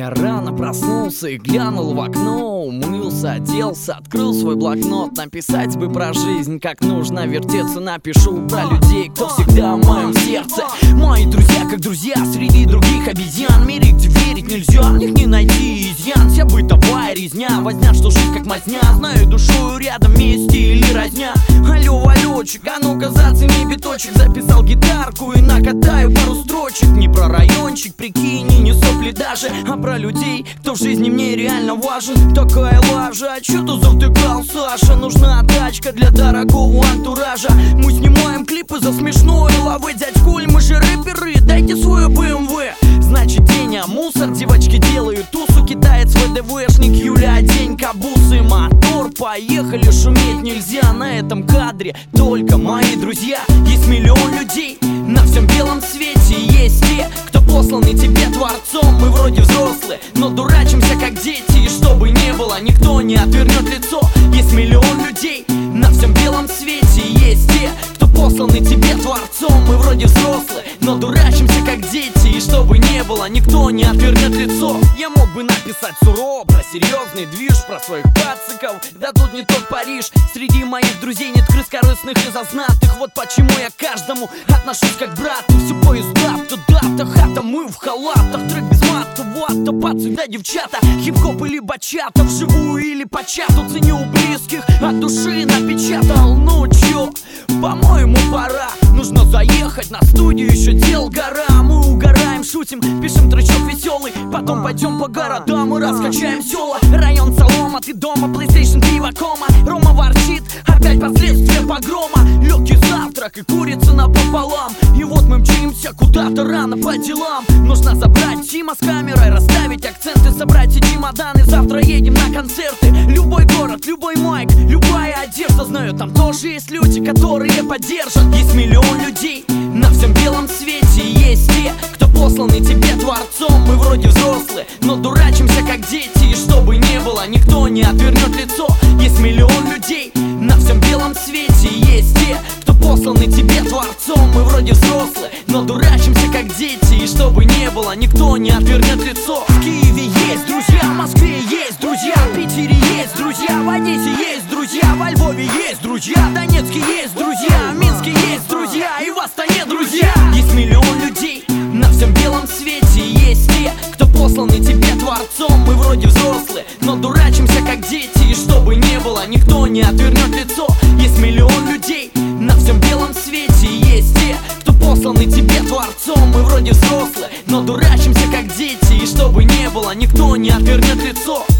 Я рано проснулся и глянул в окно, умылся, оделся, открыл свой блокнот. Написать бы про жизнь, как нужно вертеться. Напишу про людей, кто всегда в моем сердце. Мои друзья, как друзья, среди других обезьян. В мире, где верить нельзя, в них не найти изъян. Вся бытовая резня, возня, что жизнь как мазня. Знаю душу рядом, вместе или разня. Алло, Валечек, а ну-ка зацени биточек. Записал гитарку и накатаю пару строчек. Не про райончик, прикинь, и не сопли даже, а про людей, кто в жизни мне реально важен. Такая лажа, а чё ты завтыкал, Саша? Нужна тачка для дорогого антуража. Мы снимаем клипы за смешное. Лавы, дядь Коль, мы же рэперы, дайте свою BMW. Значит, день, а мусор, девочки делают тусу. Китаец, ВДВшник, Юля, день, кабусы. Мотор, поехали, шуметь нельзя. На этом кадре только мои друзья. Есть миллион людей на всем белом свете. Есть те, кто посланы тебе творцом. Мы вроде взрослые, но дурачимся как дети. И чтобы не было, никто не отвернет лицо. Есть миллион людей на всем белом свете. Есть те, кто посланы тебе творцом. Мы вроде взрослые, но дурачимся как дети. И чтобы не было, никто не отвернет лицо. Я мог бы написать сурово про серьезный движ, про своих пациков, да тут не тот Париж. Среди моих друзей нет крыс корыстных и зазнатых. Вот почему я к каждому отношусь как брат. Все поезда, то дата, хата, мы в халатах. Трек без мата, вот, то пацаны, да девчата. Хип-хоп или бачата, вживую или по чату. Ценю у близких, от души напечатал. Ну чё, по-моему пора. Нужно заехать на студию, еще дел гора. Мы угораем, шутим, пишем тречок веселый. Потом пойдем по городам и раскачаем села. Район Солома, ты дома, PlayStation, пиво, кома. Рома ворчит, опять последствия погрома. Легкий завтрак и курица напополам. И вот мы мчимся куда-то рано по делам. Нужно забрать Тима с камерой, расставить акценты, собрать все чемоданы. Завтра едем на концерты. Любой город, любой майк, любая одежда. Знаю, там тоже есть люди, которые поддержат. Есть миллион людей на всем белом свете. Есть те, кто посланы тебе творцом. Мы вроде взрослые, но дурачимся как дети. И чтобы не было, никто не отвернет лицо. Есть миллион людей на всем белом свете. Есть те, кто посланы тебе творцом. Мы вроде взрослые, но дурачимся как дети. И чтобы не было, никто не отвернет лицо. В Киеве есть друзья, в Москве есть друзья, в Питере есть друзья, в Одессе есть друзья, во Львове есть друзья, в Донецке есть друзья, в Минске есть друзья, и в Астане друзья. Есть миллион людей на всем белом свете. Есть те, кто посланы тебе творцом. Мы вроде взрослые, но дурачимся как дети. И чтобы не было, никто не отвернет лицо. Есть миллион людей на всем белом свете. Есть те, кто посланы тебе творцом. Мы вроде взрослые, но дурачимся как дети. И чтобы не было, никто не отвернет лицо.